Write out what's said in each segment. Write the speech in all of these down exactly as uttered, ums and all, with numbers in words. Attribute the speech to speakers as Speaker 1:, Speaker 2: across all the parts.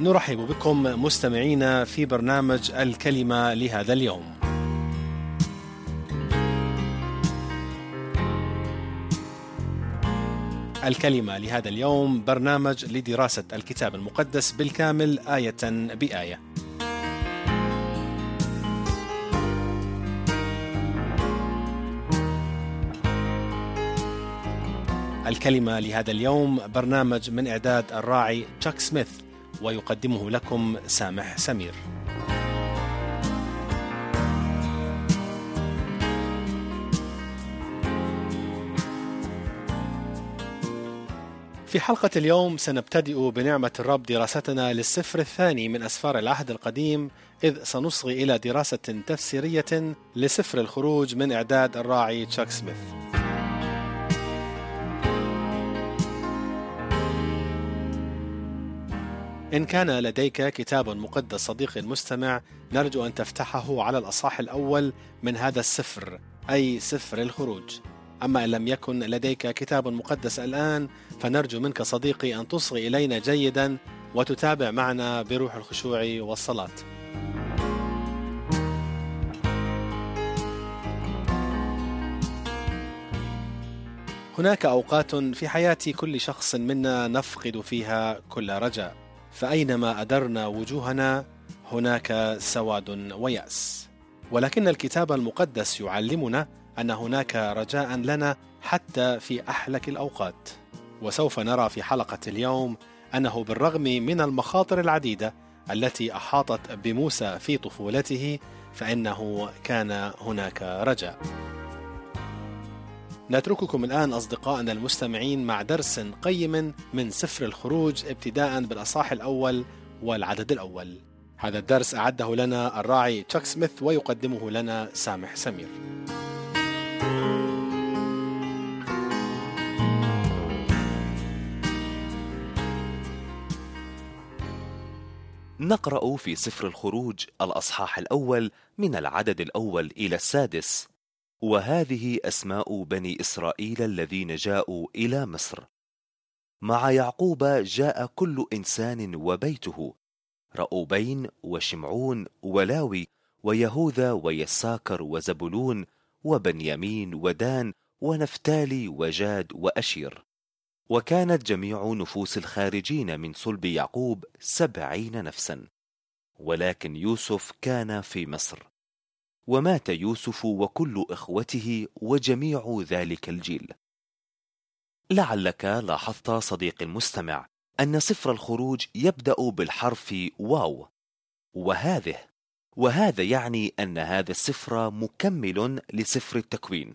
Speaker 1: نرحب بكم مستمعينا في برنامج الكلمة لهذا اليوم. الكلمة لهذا اليوم برنامج لدراسة الكتاب المقدس بالكامل آية بآية. الكلمة لهذا اليوم برنامج من إعداد الراعي تشاك سميث، ويقدمه لكم سامح سمير. في حلقة اليوم سنبتدئ بنعمة الرب دراستنا للسفر الثاني من أسفار العهد القديم، إذ سنصغي إلى دراسة تفسيرية لسفر الخروج من إعداد الراعي تشاك سميث. إن كان لديك كتاب مقدس صديقي المستمع، نرجو أن تفتحه على الأصحاح الأول من هذا السفر، أي سفر الخروج. أما إن لم يكن لديك كتاب مقدس الآن، فنرجو منك صديقي أن تصغي إلينا جيدا وتتابع معنا بروح الخشوع والصلاة. هناك أوقات في حياة كل شخص منا نفقد فيها كل رجاء، فأينما أدرنا وجوهنا هناك سواد ويأس. ولكن الكتاب المقدس يعلمنا أن هناك رجاء لنا حتى في أحلك الأوقات. وسوف نرى في حلقة اليوم أنه بالرغم من المخاطر العديدة التي أحاطت بموسى في طفولته، فإنه كان هناك رجاء. نترككم الآن أصدقائنا المستمعين مع درس قيم من سفر الخروج، ابتداء بالأصحاح الأول والعدد الأول. هذا الدرس أعده لنا الراعي تشاك سميث، ويقدمه لنا سامح سمير.
Speaker 2: نقرأ في سفر الخروج الأصحاح الأول من العدد الأول إلى السادس: وهذه أسماء بني إسرائيل الذين جاءوا إلى مصر. مع يعقوب جاء كل إنسان وبيته: رأوبين وشمعون ولاوي ويهوذا ويساكر وزبلون وبنيامين ودان ونفتالي وجاد وأشير. وكانت جميع نفوس الخارجين من صلب يعقوب سبعين نفسا. ولكن يوسف كان في مصر، ومات يوسف وكل إخوته وجميع ذلك الجيل. لعلك لاحظت صديقي المستمع أن سفر الخروج يبدأ بالحرف واو، وهذه وهذا يعني أن هذا السفر مكمل لسفر التكوين.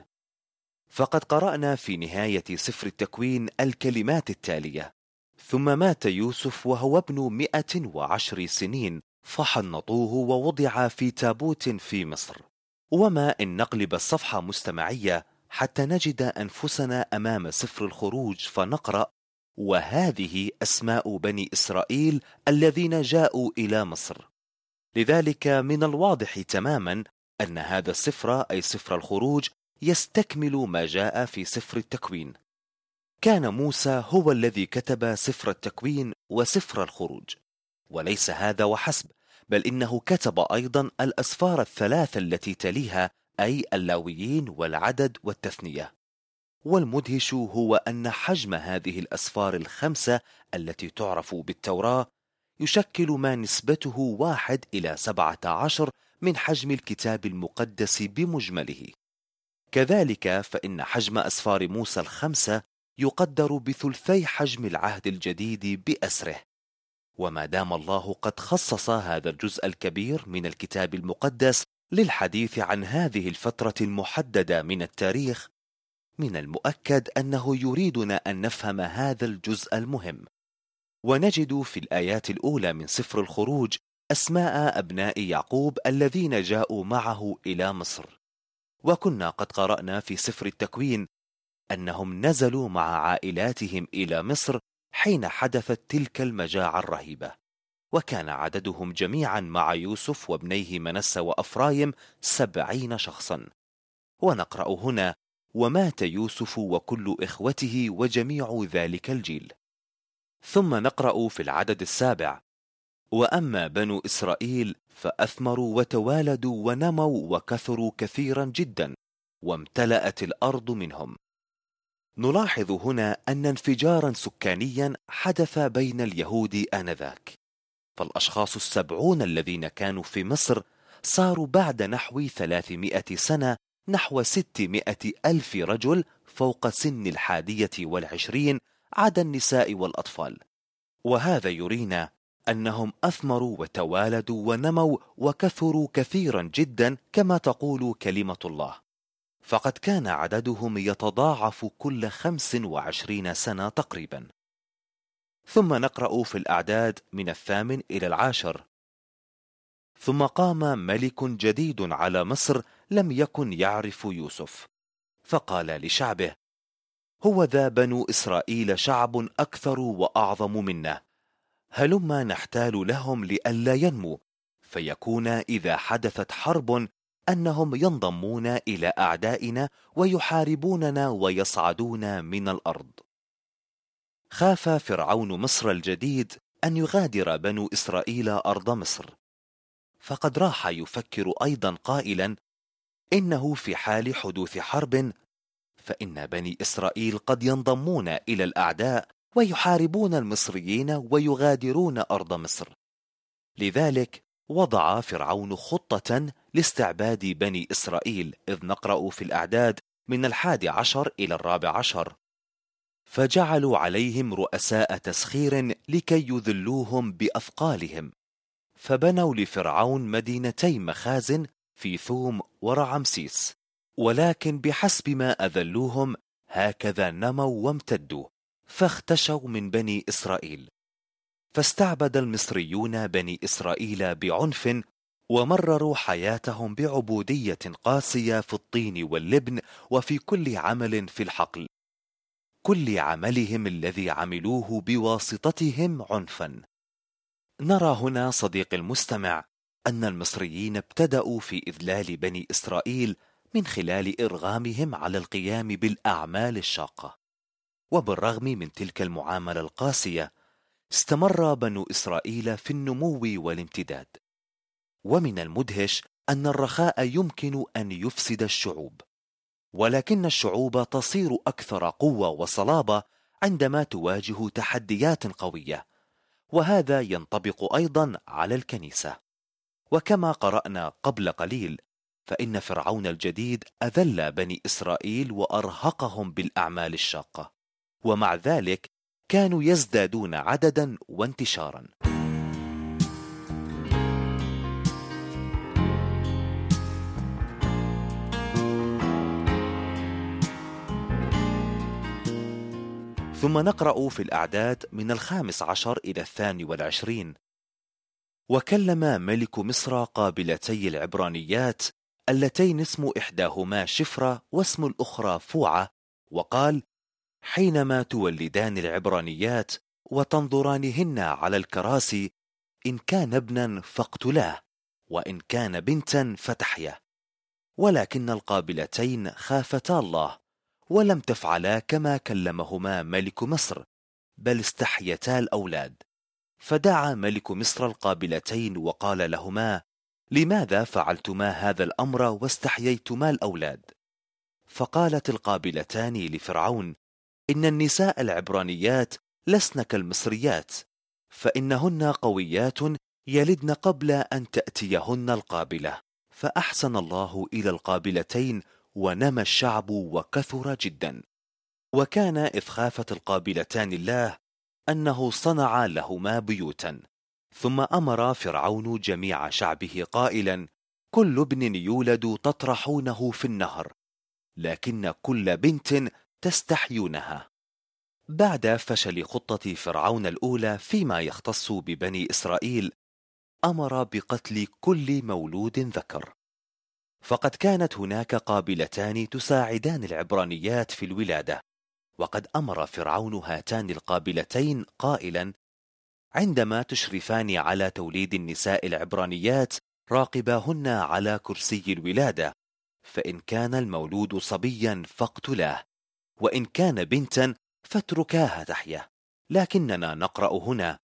Speaker 2: فقد قرأنا في نهاية سفر التكوين الكلمات التالية: ثم مات يوسف وهو ابن مئة وعشر سنين، فحنطوه ووضع في تابوت في مصر. وما إن نقلب الصفحة مستمعية حتى نجد أنفسنا أمام سفر الخروج، فنقرأ: وهذه أسماء بني إسرائيل الذين جاءوا إلى مصر. لذلك من الواضح تماما أن هذا السفر، أي سفر الخروج، يستكمل ما جاء في سفر التكوين. كان موسى هو الذي كتب سفر التكوين وسفر الخروج، وليس هذا وحسب، بل إنه كتب أيضا الأسفار الثلاثة التي تليها، أي اللاويين والعدد والتثنية. والمدهش هو أن حجم هذه الأسفار الخمسة التي تعرف بالتوراة يشكل ما نسبته واحد إلى سبعة عشر من حجم الكتاب المقدس بمجمله. كذلك فإن حجم أسفار موسى الخمسة يقدر بثلثي حجم العهد الجديد بأسره. وما دام الله قد خصص هذا الجزء الكبير من الكتاب المقدس للحديث عن هذه الفترة المحددة من التاريخ، من المؤكد أنه يريدنا أن نفهم هذا الجزء المهم. ونجد في الآيات الأولى من سفر الخروج أسماء أبناء يعقوب الذين جاءوا معه إلى مصر. وكنا قد قرأنا في سفر التكوين أنهم نزلوا مع عائلاتهم إلى مصر حين حدثت تلك المجاعة الرهيبة، وكان عددهم جميعا مع يوسف وابنيه منسى وأفرايم سبعين شخصا. ونقرأ هنا: ومات يوسف وكل إخوته وجميع ذلك الجيل. ثم نقرأ في العدد السابع: وأما بنو إسرائيل فأثمروا وتوالدوا ونموا وكثروا كثيرا جدا، وامتلأت الأرض منهم. نلاحظ هنا أن انفجارا سكانيا حدث بين اليهود آنذاك، فالأشخاص السبعون الذين كانوا في مصر صاروا بعد نحو ثلاثمائة سنة نحو ستمائة ألف رجل فوق سن الحادية والعشرين عدا النساء والأطفال. وهذا يرينا أنهم أثمروا وتوالدوا ونموا وكثروا كثيرا جدا كما تقول كلمة الله، فقد كان عددهم يتضاعف كل خمس وعشرين سنة تقريبا. ثم نقرأ في الأعداد من الثامن إلى العاشر: ثم قام ملك جديد على مصر لم يكن يعرف يوسف، فقال لشعبه: هو ذا بنو إسرائيل شعب أكثر وأعظم منا، هلما نحتال لهم لئلا ينموا، فيكون إذا حدثت حرب أنهم ينضمون إلى أعدائنا ويحاربوننا ويصعدون من الأرض. خاف فرعون مصر الجديد أن يغادر بنو إسرائيل أرض مصر، فقد راح يفكر أيضا قائلا: إنه في حال حدوث حرب فإن بني إسرائيل قد ينضمون إلى الأعداء ويحاربون المصريين ويغادرون أرض مصر. لذلك وضع فرعون خطة لاستعباد بني إسرائيل، إذ نقرأ في الأعداد من الحادي عشر إلى الرابع عشر: فجعلوا عليهم رؤساء تسخير لكي يذلوهم بأثقالهم، فبنوا لفرعون مدينتي مخازن في ثوم ورعمسيس، ولكن بحسب ما أذلوهم هكذا نموا وامتدوا، فاختشوا من بني إسرائيل. فاستعبد المصريون بني إسرائيل بعنف، ومرروا حياتهم بعبودية قاسية في الطين واللبن وفي كل عمل في الحقل، كل عملهم الذي عملوه بواسطتهم عنفا. نرى هنا صديق المستمع أن المصريين ابتدأوا في إذلال بني إسرائيل من خلال إرغامهم على القيام بالأعمال الشاقة، وبالرغم من تلك المعاملة القاسية استمر بنو إسرائيل في النمو والامتداد. ومن المدهش أن الرخاء يمكن أن يفسد الشعوب، ولكن الشعوب تصير أكثر قوة وصلابة عندما تواجه تحديات قوية، وهذا ينطبق أيضا على الكنيسة. وكما قرأنا قبل قليل فإن فرعون الجديد أذل بني إسرائيل وأرهقهم بالأعمال الشاقة، ومع ذلك كانوا يزدادون عددا وانتشارا. ثم نقرأ في الأعداد من الخامس عشر إلى الثاني والعشرين: وكلم ملك مصر قابلتي العبرانيات اللتين اسم إحداهما شفرة واسم الأخرى فوعة، وقال: حينما تولدان العبرانيات وتنظرانهن على الكراسي، إن كان ابنا فاقتلاه، وإن كان بنتا فتحيا. ولكن القابلتين خافتا الله ولم تفعلا كما كلمهما ملك مصر، بل استحيتا الأولاد. فدعا ملك مصر القابلتين وقال لهما: لماذا فعلتما هذا الأمر واستحييتما الأولاد؟ فقالت القابلتان لفرعون: إن النساء العبرانيات لسن كالمصريات، فإنهن قويات يلدن قبل أن تأتيهن القابلة. فأحسن الله إلى القابلتين ونمى الشعب وكثر جدا. وكان إذ خافت القابلتان الله أنه صنع لهما بيوتا. ثم أمر فرعون جميع شعبه قائلا: كل ابن يولد تطرحونه في النهر، لكن كل بنت تستحيونها. بعد فشل خطة فرعون الأولى فيما يختص ببني إسرائيل، أمر بقتل كل مولود ذكر. فقد كانت هناك قابلتان تساعدان العبرانيات في الولادة، وقد أمر فرعون هاتان القابلتين قائلا: عندما تشرفان على توليد النساء العبرانيات راقباهن على كرسي الولادة، فإن كان المولود صبيا فاقتلاه، وإن كان بنتا فاتركاها تحيا. لكننا نقرأ هنا: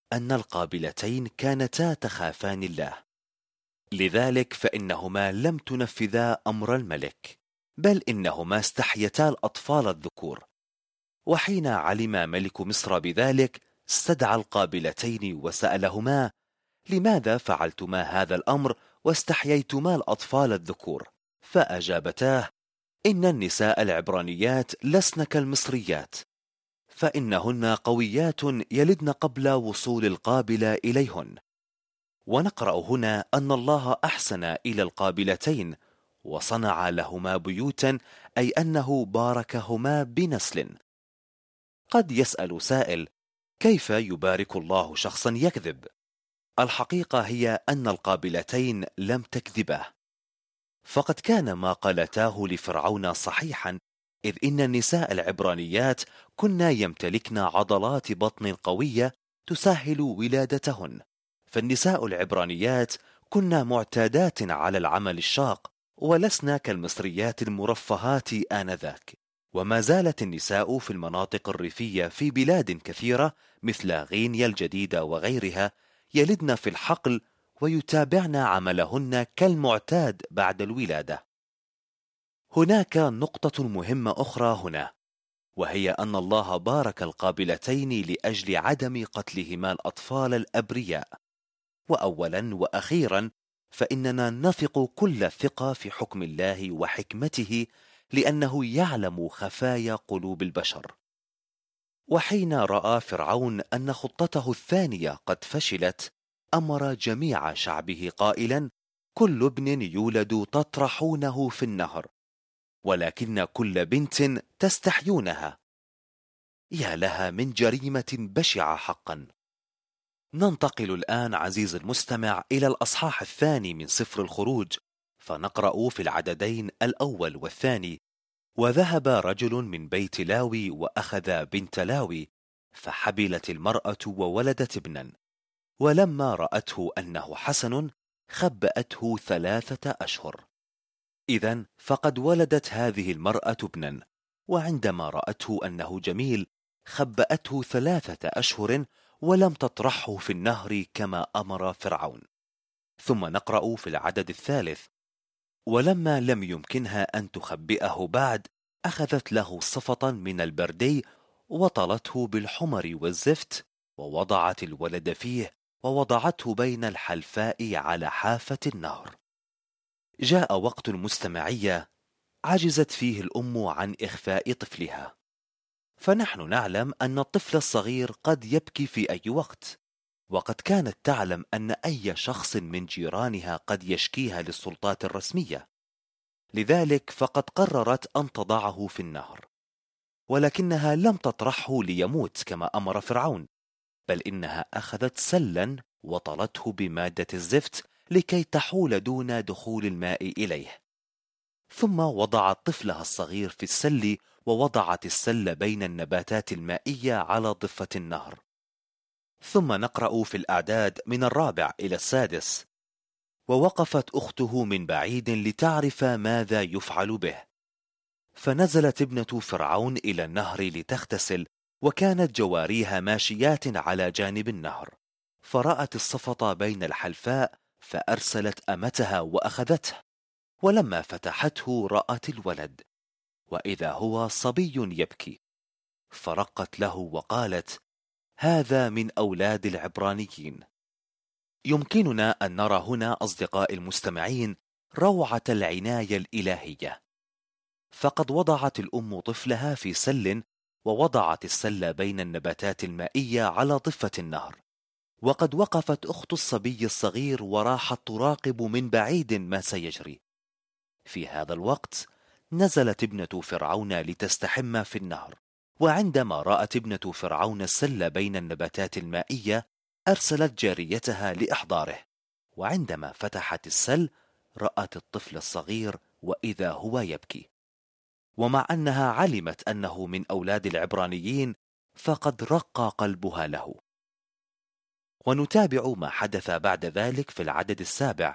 Speaker 2: أن القابلتين كانتا تخافان الله، لذلك فإنهما لم تنفذا أمر الملك، بل إنهما استحيتا الأطفال الذكور. وحين علم ملك مصر بذلك استدعى القابلتين وسألهما: لماذا فعلتما هذا الأمر واستحييتما الأطفال الذكور؟ فأجابتاه: إن النساء العبرانيات لسن كالمصريات، فإنهن قويات يلدن قبل وصول القابلة إليهن. ونقرأ هنا أن الله أحسن إلى القابلتين وصنع لهما بيوتا، أي أنه باركهما بنسل. قد يسأل سائل: كيف يبارك الله شخصا يكذب؟ الحقيقة هي أن القابلتين لم تكذبا، فقد كان ما قالتاه لفرعون صحيحا، إذ إن النساء العبرانيات كنا يمتلكن عضلات بطن قوية تسهل ولادتهن، فالنساء العبرانيات كنا معتادات على العمل الشاق ولسنا كالمصريات المرفهات آنذاك. وما زالت النساء في المناطق الريفية في بلاد كثيرة مثل غينيا الجديدة وغيرها يلدن في الحقل ويتابعن عملهن كالمعتاد بعد الولادة. هناك نقطة مهمة أخرى هنا، وهي أن الله بارك القابلتين لأجل عدم قتلهما الأطفال الأبرياء. وأولا وأخيرا فإننا نثق كل الثقة في حكم الله وحكمته، لأنه يعلم خفايا قلوب البشر. وحين رأى فرعون أن خطته الثانية قد فشلت، أمر جميع شعبه قائلا: كل ابن يولد تطرحونه في النهر، ولكن كل بنت تستحيونها. يا لها من جريمة بشعة حقا. ننتقل الآن عزيز المستمع إلى الأصحاح الثاني من سفر الخروج، فنقرأ في العددين الأول والثاني: وذهب رجل من بيت لاوي وأخذ بنت لاوي، فحبلت المرأة وولدت ابنا، ولما رأته أنه حسن خبأته ثلاثة أشهر. إذن فقد ولدت هذه المرأة ابنا، وعندما رأته أنه جميل خبأته ثلاثة أشهر ولم تطرحه في النهر كما أمر فرعون. ثم نقرأ في العدد الثالث: ولما لم يمكنها أن تخبئه بعد أخذت له صفطا من البردي وطلته بالحمر والزفت، ووضعت الولد فيه ووضعته بين الحلفاء على حافة النهر. جاء وقت المستمعية عجزت فيه الأم عن إخفاء طفلها، فنحن نعلم أن الطفل الصغير قد يبكي في أي وقت، وقد كانت تعلم أن أي شخص من جيرانها قد يشكيها للسلطات الرسمية، لذلك فقد قررت أن تضعه في النهر. ولكنها لم تطرحه ليموت كما أمر فرعون، بل إنها أخذت سلا وطلته بمادة الزفت لكي تحول دون دخول الماء إليه، ثم وضعت طفلها الصغير في السل، ووضعت السل بين النباتات المائية على ضفة النهر. ثم نقرأ في الأعداد من الرابع إلى السادس: ووقفت أخته من بعيد لتعرف ماذا يفعل به، فنزلت ابنة فرعون إلى النهر لتغتسل، وكانت جواريها ماشيات على جانب النهر، فرأت الصفط بين الحلفاء فأرسلت أمتها وأخذته، ولما فتحته رأت الولد، وإذا هو صبي يبكي، فرقت له وقالت: هذا من أولاد العبرانيين. يمكننا أن نرى هنا أصدقاء المستمعين روعة العناية الإلهية، فقد وضعت الأم طفلها في سل، ووضعت السل بين النباتات المائية على ضفة النهر، وقد وقفت أخت الصبي الصغير وراحت تراقب من بعيد ما سيجري. في هذا الوقت نزلت ابنة فرعون لتستحم في النهر، وعندما رأت ابنة فرعون السل بين النباتات المائية أرسلت جاريتها لإحضاره، وعندما فتحت السل رأت الطفل الصغير وإذا هو يبكي، ومع أنها علمت أنه من أولاد العبرانيين فقد رق قلبها له. ونتابع ما حدث بعد ذلك في العدد السابع: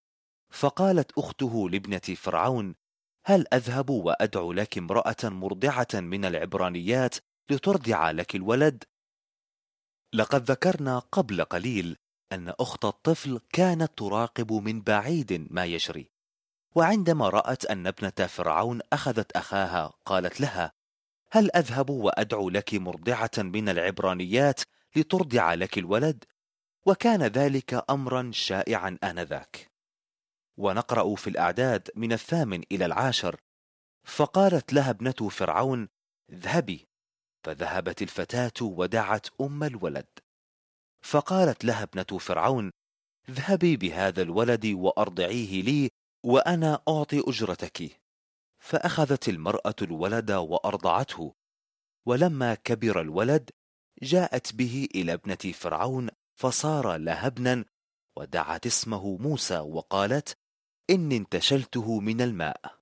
Speaker 2: فقالت أخته لابنة فرعون: هل أذهب وأدعو لك امرأة مرضعة من العبرانيات لترضع لك الولد؟ لقد ذكرنا قبل قليل أن أخت الطفل كانت تراقب من بعيد ما يجري، وعندما رأت أن ابنة فرعون أخذت أخاها قالت لها: هل أذهب وأدعو لك مرضعة من العبرانيات لترضع لك الولد؟ وكان ذلك أمرا شائعا آنذاك. ونقرأ في الأعداد من الثامن إلى العاشر: فقالت لها ابنة فرعون: اذهبي. فذهبت الفتاة ودعت أم الولد، فقالت لها ابنة فرعون: اذهبي بهذا الولد وأرضعيه لي وأنا أعطي أجرتك. فأخذت المرأة الولد وأرضعته، ولما كبر الولد جاءت به إلى ابنة فرعون فصار لها ابنا، ودعت اسمه موسى وقالت: إني انتشلته من الماء.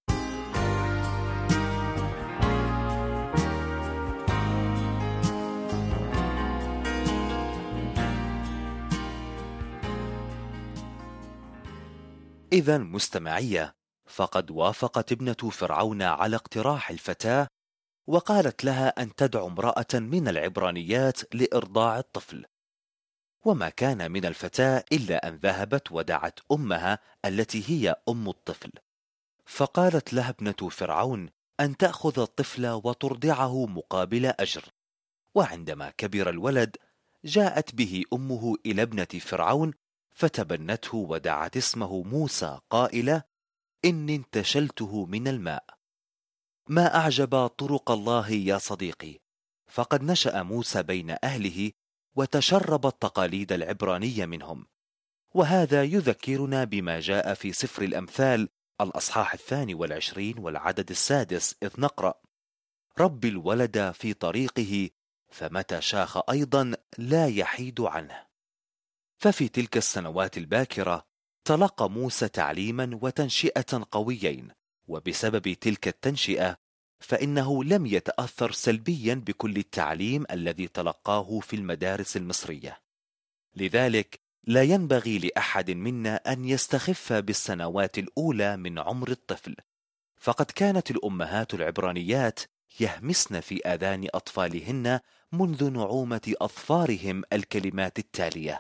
Speaker 2: إذن مستمعية، فقد وافقت ابنة فرعون على اقتراح الفتاة، وقالت لها أن تدعو امرأة من العبرانيات لإرضاع الطفل. وما كان من الفتاة إلا أن ذهبت ودعت أمها التي هي أم الطفل، فقالت لها ابنة فرعون أن تأخذ الطفل وترضعه مقابل أجر. وعندما كبر الولد جاءت به أمه إلى ابنة فرعون فتبنته ودعت اسمه موسى قائلة: إني انتشلته من الماء. ما أعجب طرق الله يا صديقي، فقد نشأ موسى بين أهله وتشرب التقاليد العبرانية منهم. وهذا يذكرنا بما جاء في سفر الأمثال الأصحاح الثاني والعشرين والعدد السادس، إذ نقرأ: رب الولد في طريقه، فمتى شاخ أيضا لا يحيد عنه. ففي تلك السنوات الباكرة تلقى موسى تعليما وتنشئة قويين، وبسبب تلك التنشئة فإنه لم يتأثر سلبيا بكل التعليم الذي تلقاه في المدارس المصرية. لذلك لا ينبغي لأحد منا أن يستخف بالسنوات الأولى من عمر الطفل، فقد كانت الأمهات العبرانيات يهمسن في آذان أطفالهن منذ نعومة أظفارهم الكلمات التالية: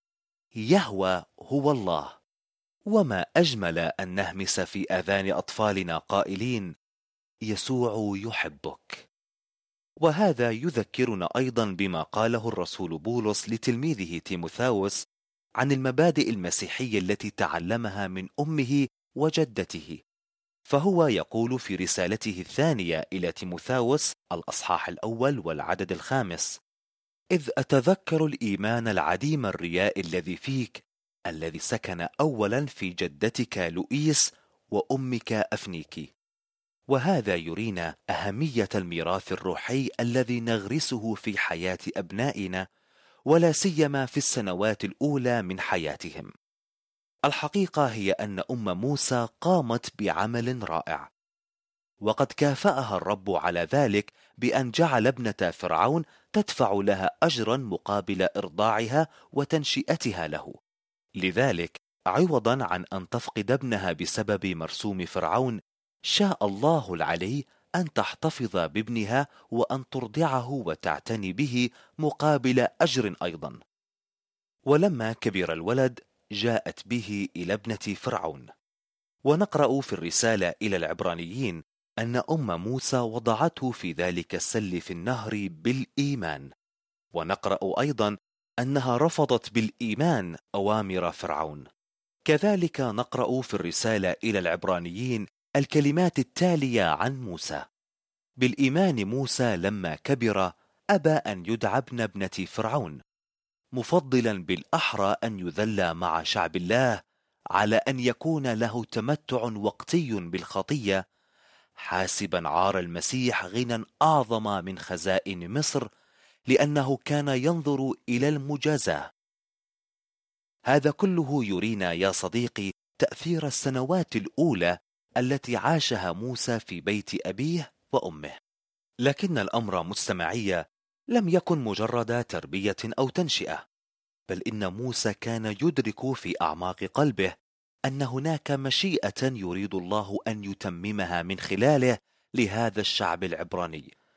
Speaker 2: يهوى هو الله. وما أجمل أن نهمس في آذان أطفالنا قائلين: يسوع يحبك. وهذا يذكرنا أيضا بما قاله الرسول بولس لتلميذه تيموثاوس عن المبادئ المسيحية التي تعلمها من أمه وجدته. فهو يقول في رسالته الثانية إلى تيموثاوس الأصحاح الأول والعدد الخامس: إذ أتذكر الإيمان العديم الرياء الذي فيك، الذي سكن أولا في جدتك لؤيس وأمك أفنيكي. وهذا يرينا أهمية الميراث الروحي الذي نغرسه في حياة أبنائنا، ولا سيما في السنوات الأولى من حياتهم. الحقيقة هي أن أم موسى قامت بعمل رائع، وقد كافأها الرب على ذلك بأن جعل ابنة فرعون تدفع لها أجرا مقابل إرضاعها وتنشئتها له. لذلك عوضا عن أن تفقد ابنها بسبب مرسوم فرعون، شاء الله العلي أن تحتفظ بابنها وأن ترضعه وتعتني به مقابل أجر أيضا. ولما كبر الولد جاءت به إلى ابنة فرعون. ونقرأ في الرسالة إلى العبرانيين أن أم موسى وضعته في ذلك السل في النهر بالإيمان. ونقرأ أيضا أنها رفضت بالإيمان أوامر فرعون. كذلك نقرأ في الرسالة إلى العبرانيين الكلمات التالية عن موسى: بالإيمان موسى لما كبر أبى أن يدعى ابن ابنة فرعون، مفضلا بالأحرى أن يذل مع شعب الله على أن يكون له تمتع وقتي بالخطية، حاسبا عار المسيح غنى أعظم من خزائن مصر، لأنه كان ينظر إلى المجازاة. هذا كله يرينا يا صديقي تأثير السنوات الأولى التي عاشها موسى في بيت أبيه وأمه. لكن الأمر مستمعية لم يكن مجرد تربية أو تنشئة، بل إن موسى كان يدرك في أعماق قلبه أن هناك مشيئة يريد الله أن يتممها من خلاله لهذا الشعب العبراني.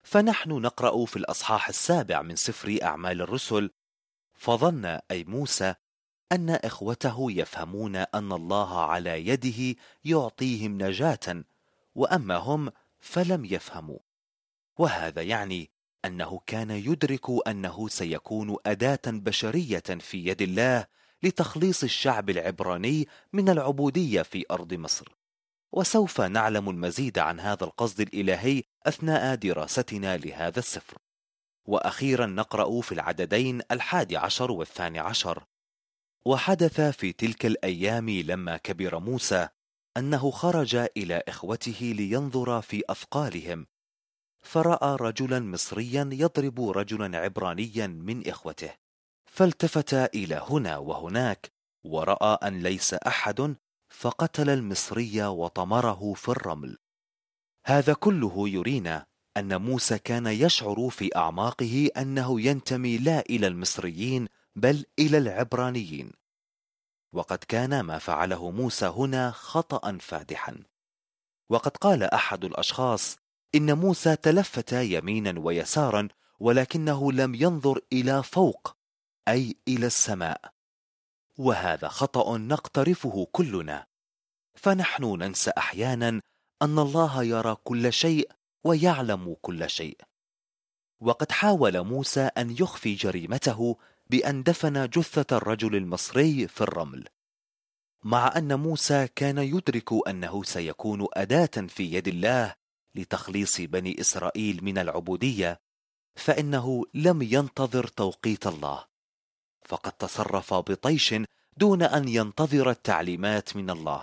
Speaker 2: فنحن نقرأ في الأصحاح السابع من سفر أعمال الرسل: فظن أي موسى أن إخوته يفهمون أن الله على يده يعطيهم نجاة، وأما هم فلم يفهموا. وهذا يعني أنه كان يدرك أنه سيكون أداة بشرية في يد الله لتخليص الشعب العبراني من العبودية في أرض مصر. وسوف نعلم المزيد عن هذا القصد الإلهي أثناء دراستنا لهذا السفر. وأخيرا نقرأ في العددين الحادي عشر والثاني عشر: وحدث في تلك الأيام لما كبر موسى أنه خرج إلى إخوته لينظر في أثقالهم، فرأى رجلا مصريا يضرب رجلا عبرانيا من إخوته، فالتفت إلى هنا وهناك ورأى أن ليس أحد، فقتل المصري وطمره في الرمل. هذا كله يرينا أن موسى كان يشعر في أعماقه أنه ينتمي لا إلى المصريين بل إلى العبرانيين. وقد كان ما فعله موسى هنا خطأ فادحا. وقد قال أحد الأشخاص إن موسى تلفت يمينا ويسارا، ولكنه لم ينظر إلى فوق، أي إلى السماء. وهذا خطأ نقترفه كلنا، فنحن ننسى أحيانا أن الله يرى كل شيء ويعلم كل شيء. وقد حاول موسى أن يخفي جريمته بأن دفن جثة الرجل المصري في الرمل. مع أن موسى كان يدرك أنه سيكون أداة في يد الله لتخليص بني إسرائيل من العبودية، فإنه لم ينتظر توقيت الله، فقد تصرف بطيش دون أن ينتظر التعليمات من الله.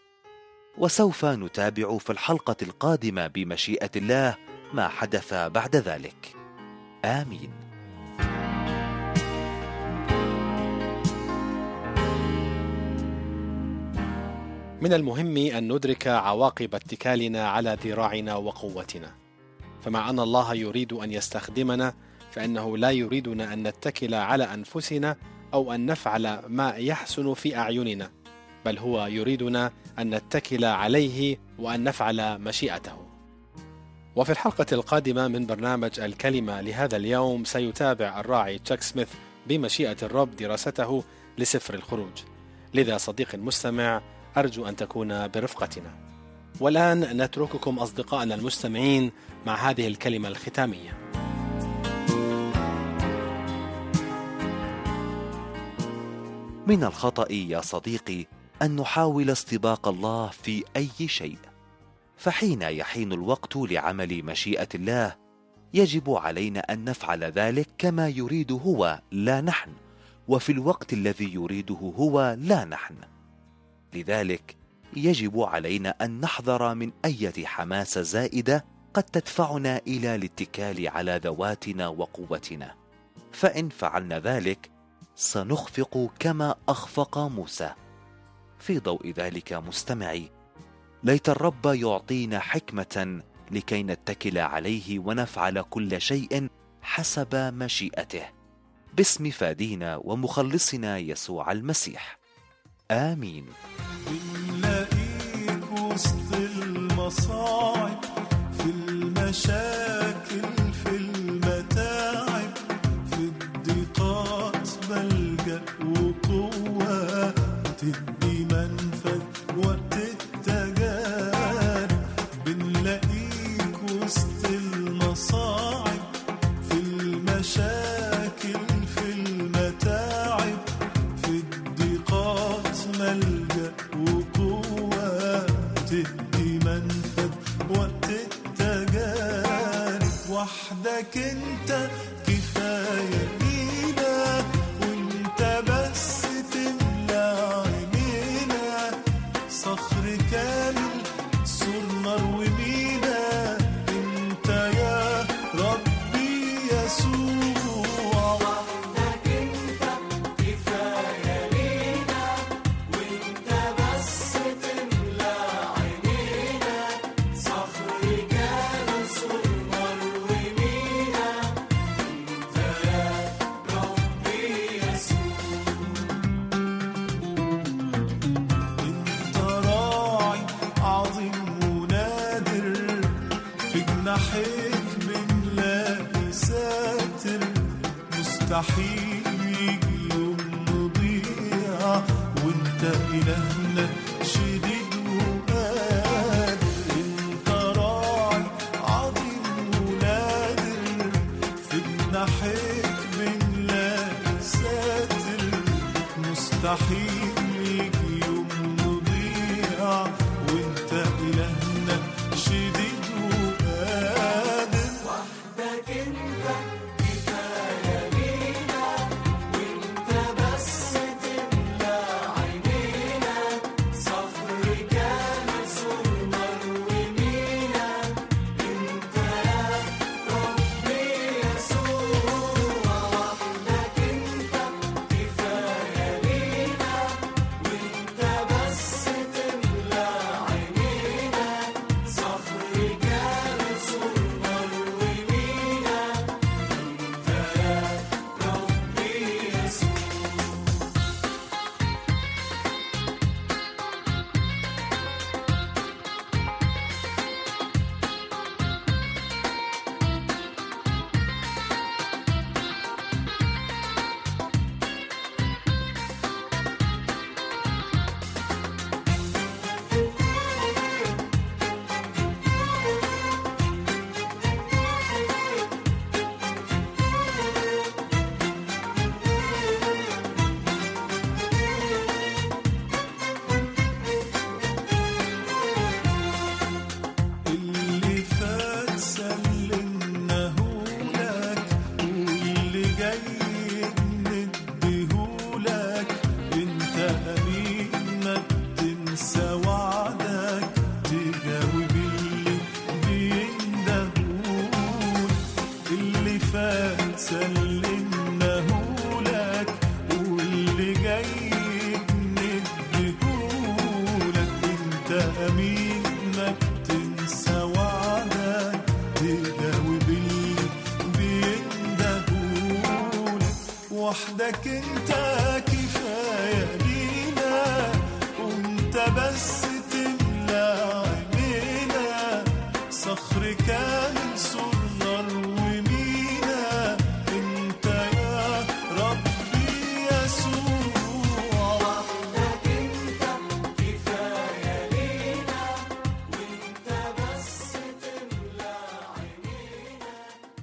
Speaker 2: وسوف نتابع في الحلقة القادمة بمشيئة الله ما حدث بعد ذلك. آمين.
Speaker 1: من المهم أن ندرك عواقب اتكالنا على ذراعنا وقوتنا، فمع أن الله يريد أن يستخدمنا فإنه لا يريدنا أن نتكل على أنفسنا أو أن نفعل ما يحسن في أعيننا، بل هو يريدنا أن نتكل عليه وأن نفعل مشيئته. وفي الحلقة القادمة من برنامج الكلمة لهذا اليوم سيتابع الراعي تشاك سميث بمشيئة الرب دراسته لسفر الخروج. لذا صديقي المستمع، أرجو أن تكون برفقتنا. والآن نترككم أصدقائنا المستمعين مع هذه الكلمة الختامية.
Speaker 2: من الخطأ يا صديقي أن نحاول استباق الله في أي شيء، فحين يحين الوقت لعمل مشيئة الله يجب علينا أن نفعل ذلك كما يريد هو لا نحن، وفي الوقت الذي يريده هو لا نحن. لذلك يجب علينا أن نحذر من أي حماسة زائدة قد تدفعنا إلى الاتكال على ذواتنا وقوتنا، فإن فعلنا ذلك سنخفق كما أخفق موسى. في ضوء ذلك مستمعي، ليت الرب يعطينا حكمة لكي نتكل عليه ونفعل كل شيء حسب مشيئته، باسم فادينا ومخلصنا يسوع المسيح. آمين.
Speaker 3: بنلاقيك وسط المصاعب، في المشاكل، في المتاعب، في الضيقات ملجأ وقوة، تدي منفذ وقت التجارب. بنلاقيك وسط المصاعب، في المشاكل، في المتاعب، في الضيقات ملجأ وقوة، تدي منفذ وقت التجارب. وحدك انت كفاية لينا، وانت بس تملى عينينا. صخر كامل، سور نار ومينا، انت يا ربي يسوع.
Speaker 4: وحدك انت كفاية لينا، وانت بس تملى عينينا. صخر كامل، سور نار ومينا، انت يا ربي يسوع.
Speaker 3: انت راعي عظيم ونادر، في جناحيك بنلاقي مستحيل يجي يوم نضيع وانت إلهنا شديد وقادر. انت راعي عظيم ونادر في جناحيك بنلاقي ساتر. مستحيل يجي يوم نضيع وانت إلهنا شديد وقادر.
Speaker 4: وحدك انت كفاية لينا وانت بس تملى عينينا. صخر كامل صرنا روينا انت يا ربي يسوع. وحدك انت كفاية لينا وانت بس تملى عينينا. صخر كامل صرنا روينا انت يا ربي يسوع.
Speaker 3: اللي فات سلمناه لك واللي جاي نديهولك. انت امين ما بتنسى وعدك تجاوب اللي بيندهولك. اللي فات سلمناه لك واللي جاي نديهولك. انت امين ما بتنسى وعدك تجاوب اللي بيندهولك. وحدك انت كفاية لينا وانت بس تملى عينينا. صخر كامل صرنا روينا انت يا ربي يسوع.
Speaker 4: وحدك انت كفاية لينا وانت بس تملى عينينا.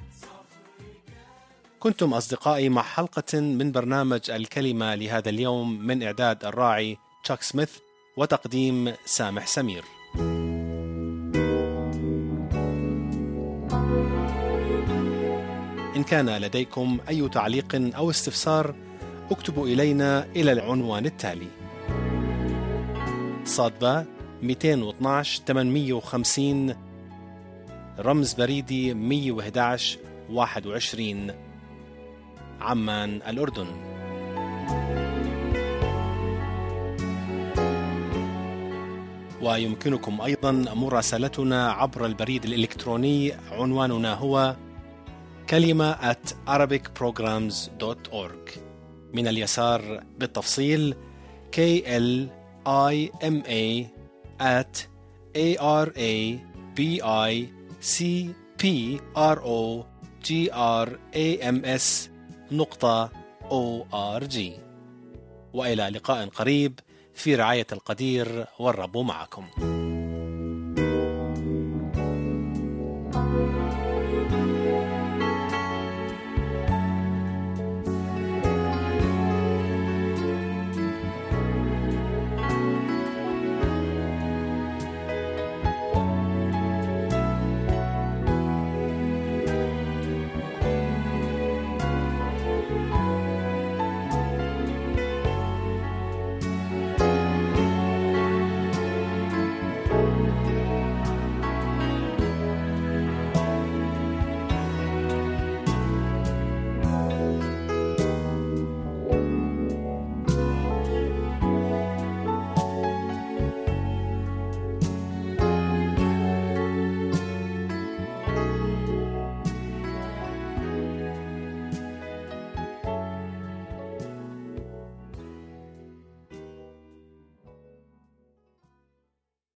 Speaker 1: كنتم أصدقائي مع حلقة من برنامج الكلمة لهذا اليوم من إعداد الراعي تشاك سميث وتقديم سامح سمير. إن كان لديكم أي تعليق أو استفسار اكتبوا إلينا إلى العنوان التالي: صادبة مئتين واثناشر ثمانمئة وخمسين، رمز بريدي مئة وأحد عشر واحد وعشرين، عمان الأردن. ويمكنكم أيضا مراسلتنا عبر البريد الإلكتروني. عنواننا هو كلمة at arabic programs dot org. من اليسار بالتفصيل K L I M A at A R A B I C P R O G R A M S نقطة O R G. وإلى لقاء قريب في رعاية القدير والرب معكم.